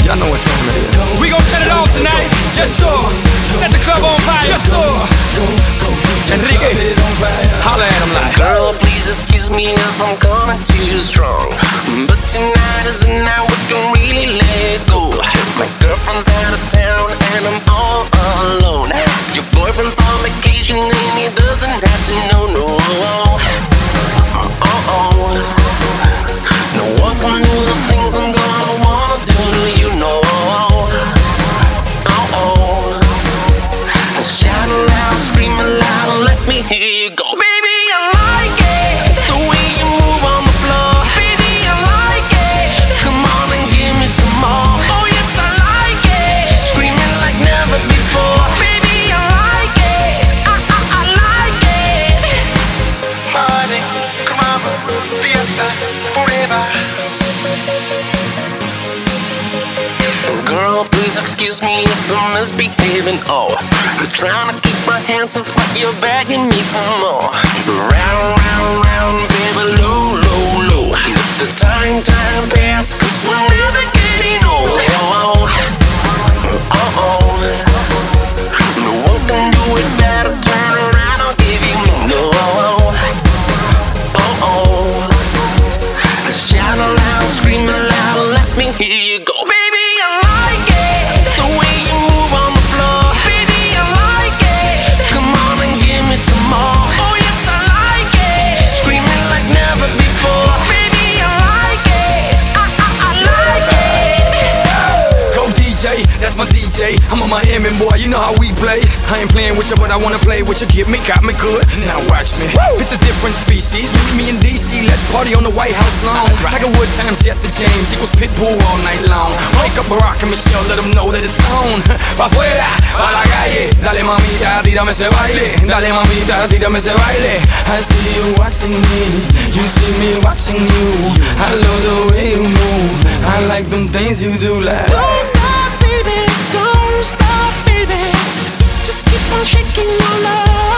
Y'all know what time it is. We gon' set it off tonight. Yes, sir. Set the club on fire. Yes, sir. Enrique, holla at him like. Girl, please excuse me if I'm coming too strong, but tonight is the night we can really let go. My girlfriend's out of town and I'm all alone. Your boyfriend's on vacation and he doesn't have to know, no. No one can do the things I'm gonna wanna do to you, no. Shout aloud, scream aloud, let me hear you go. Baby, I like it, the way you move on the floor. Baby, I like it, come on and give me some more. Oh yes, I like it, screaming like never before. Baby, I like it, I like it. Party, club, fiesta, forever. Girl, please excuse me if I'm misbehaving. Oh, trying to keep my hands off, but you're begging me for more. Round, round, round, baby, low, low, low. Let the time pass, 'cause we're never getting old. No one can do it better. Turn around, I'll give you no. Shout aloud, scream aloud, let me hear you go. Baby, I like it, the way you move on the floor. Baby, I like it, come on and give me some more. Oh yes, I like it, screaming like never before. Baby, I like it, I like it. Go DJ, that's my DJ. I'm a Miami boy, you know how we play. I ain't playing with you, but I wanna play with you. Get me, got me good. Now watch me. It's a different species. Meet me in DC, let's party on the White House lawn. Tiger Woods times Jesse James equals Pitbull all night long. Wake up Barack and Michelle, let them know that it's on. Pa' afuera, pa' la calle. Dale mamita, tírame ese baile. Dale mamita, tírame ese baile. I see you watching me, you see me watching you. I love the way you move, I like them things you do like. Don't stop, baby, don't stop, baby. Just keep on shaking your love.